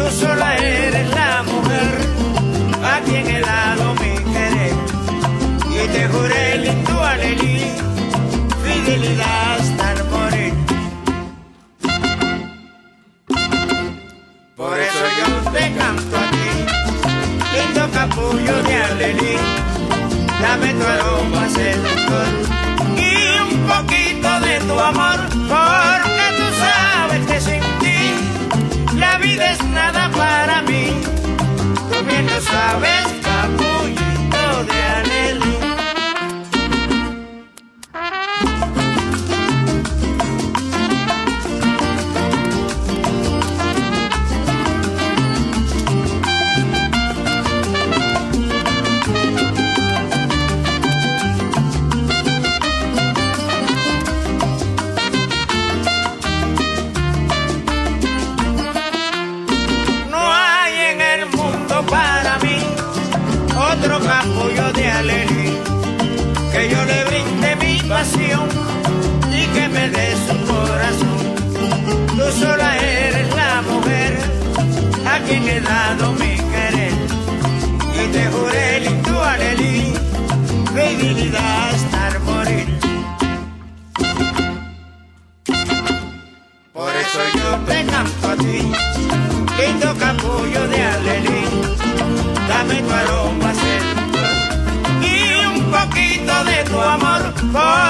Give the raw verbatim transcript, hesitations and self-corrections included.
tú sola eres la mujer a quien he dado mi querer. Y te juré lindo alelí, fidelidad hasta el morir. Por eso yo te canto a ti, lindo capullo de alelí. Dame tu aroma seductor y un poquito de tu amor, porque tú sabes que sin ti la vida es nada para mí. Tú bien lo sabes, capullito de alelí. Otro capullo de alelí, que yo le brinde mi pasión y que me dé su corazón. Tú sola eres la mujer a quien he dado mi querer. Y te juré lindo alelí, fidelidad hasta el morir. Por eso yo te canto a ti, lindo capullo de alelí. Dame tu aroma seductor y un poquito de tu amor.